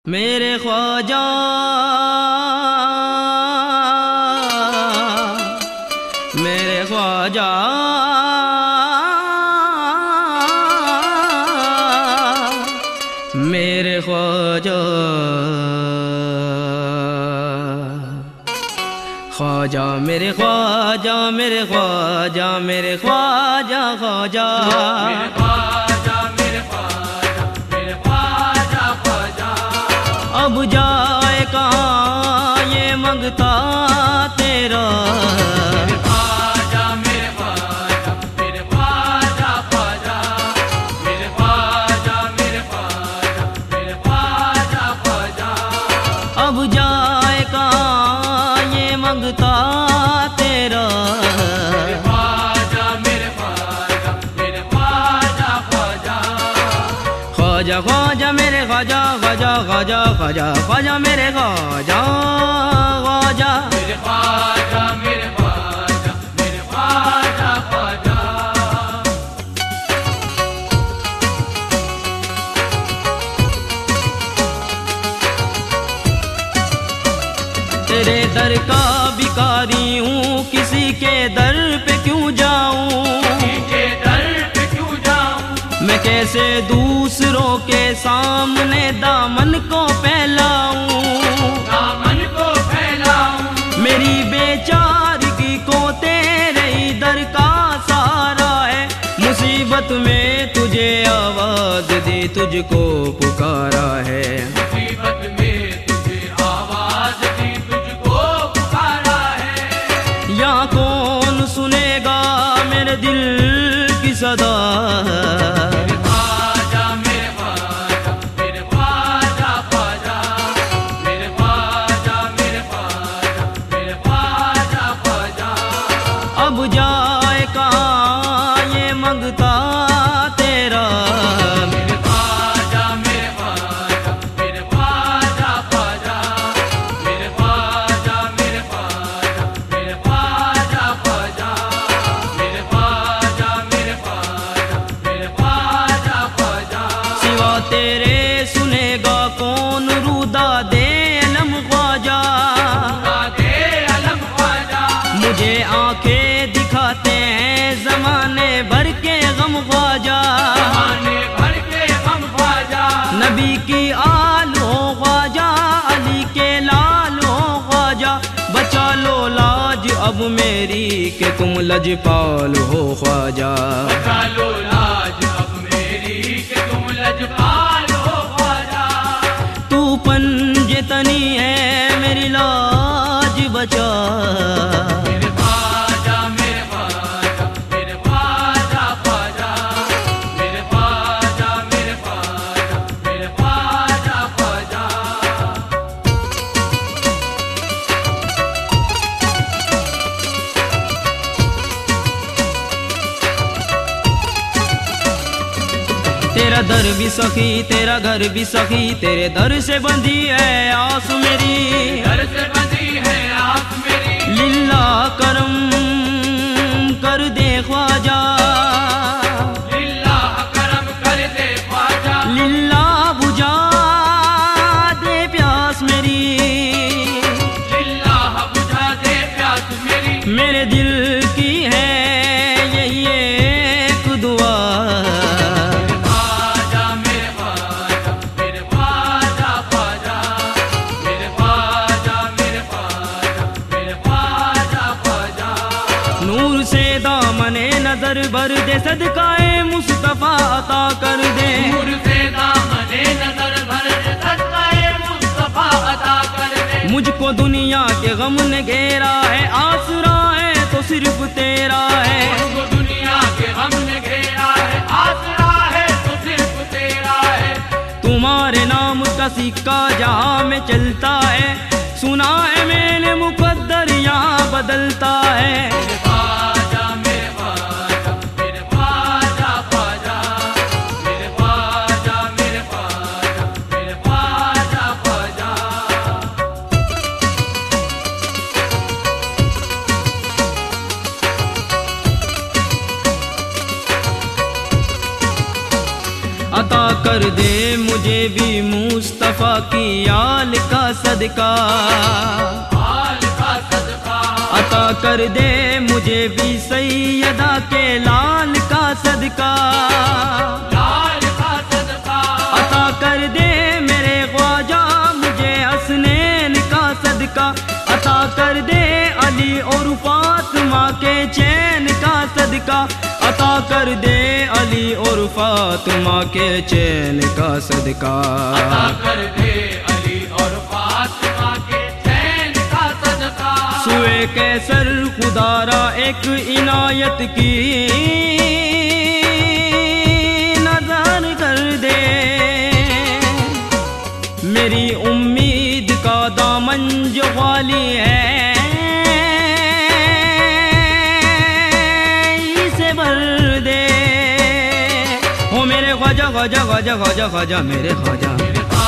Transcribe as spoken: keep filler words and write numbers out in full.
मेरे ख्वाजा मेरे ख्वाजा मेरे ख्वाजा ख्वाजा मेरे ख्वाजा मेरे ख्वाजा मेरे ख्वाजा ख्वाजा अब जाए कहाँ ये मंगता तेरा। मेरे ख्वाजा मेरे ख्वाजा मेरे ख्वाजा ख्वाजा मेरे ख्वाजा मेरे ख्वाजा मेरे ख्वाजा ख्वाजा अब जाए कहाँ ये मंगता तेरा। मेरे ख्वाजा मेरे ख्वाजा मेरे ख्वाजा ख्वाजा ख्वाजा ख्वाजा मेरे ख्वाजा ख्वाजा ख्वाजा ख्वाजा ख्वाजा मेरे ख्वाजा ख्वाजा मेरे ख्वाजा मेरे ख्वाजा मेरे ख्वाजा ख्वाजा तेरे दर का भिखारी हूँ किसी के दर पे क्यों जाऊँ। के दर पे क्यों जाऊं मैं कैसे दूसरों के सामने दामन को फैलाऊं। दामन को फैलाऊं मेरी बेचारगी को तेरे ही दर का सहारा है। मुसीबत में तुझे आवाज दी तुझको पुकारा है। मुसीबत में तुझे आवाज दी तुझको पुकारा है। यहाँ कौन सुनेगा मेरे दिल की सदा। मेरे ख्वाजा मेरे ख्वाजा मेरे ख्वाजा ख्वाजा मेरे ख्वाजा मेरे ख्वाजा मेरे ख्वाजा ख्वाजा अब जाए कहाँ ये मंगता तेरा। मेरे ख्वाजा मेरे ख्वाजा मेरे ख्वाजा ख्वाजा मेरे ख्वाजा मेरे ख्वाजा मेरे ख्वाजा ख्वाजा मेरे ख्वाजा मेरे ख्वाजा मेरे ख्वाजा ख्वाजा सिवा तेरे सुनेगा कौन रूदा दे अलम ख्वाजा। दे अलम ख्वाजा मुझे आंखें दिखाते हैं जमाने भर के गम ख्वाजा। आने भर के हम ख्वाजा नबी की आल हो ख्वाजा अली के लाल हो ख्वाजा। बचा लो लाज अब मेरी के तुम लजपाल हो ख्वाजा। बचा लो लाज अब मेरी कि तुम लजपाल हो ख्वाजा। तू पंजे तनी है मेरी लाज बचा। मेरे ख्वाजा मेरे ख्वाजा मेरे ख्वाजा ख्वाजा मेरे ख्वाजा मेरे ख्वाजा मेरे ख्वाजा ख्वाजा तेरा दर भी सखी तेरा घर भी सखी तेरे दर से बंधी है आस मेरी। घर से बंधी है आस मेरी लिल्ला करम कर दे ख्वाजा। लिल्लाह करम कर दे ख्वाजा लिल्ला बुझा दे प्यास मेरी। लिल्लाह बुझा दे प्यास मेरी मेरे दिल की है यही एक दुआ। मेरे ख्वाजा मेरे ख्वाजा मेरे ख्वाजा ख्वाजा मेरे ख्वाजा मेरे ख्वाजा मेरे ख्वाजा ख्वाजा नूर से दामने नजर भर दे सदकाए मुस्तफा अता कर दे। नूर से दामने नजर भर दे सदकाए मुस्तफा अता कर दे। मुझको दुनिया के गम ने घेरा है आसरा है तो सिर्फ तेरा है। मुझको दुनिया के गम ने घेरा है आसरा है तो सिर्फ तेरा है। तुम्हारे नाम का सिक्का जहाँ में चलता है सुना है मैंने मुकद्दर यहाँ बदलता है। मेरे ख्वाजा मेरे ख्वाजा मेरे ख्वाजा ख्वाजा मेरे ख्वाजा मेरे ख्वाजा मेरे ख्वाजा ख्वाजा अता कर दे मुझे भी मुस्तफ़ा की आल का सदका, आल का सदका अता कर दे मुझे भी सैयदा के लाल का सदका, लाल का सदका अता कर दे मेरे ख्वाजा मुझे हसनैन का सदका, अता कर दे अली और फातिमा के चैन का सदका, अता कर दे अली और फातिमा के चैन का सदका, अता कर दे अली और फातिमा के चैन का सदका। सुए कैसर खुदारा एक इनायत की नजर कर दे, मेरी उम्मीद का दामन जो खाली है इसे भर दे। हो मेरे ख्वाजा ख्वाजा ख्वाजा ख्वाजा ख्वाजा मेरे ख्वाजा,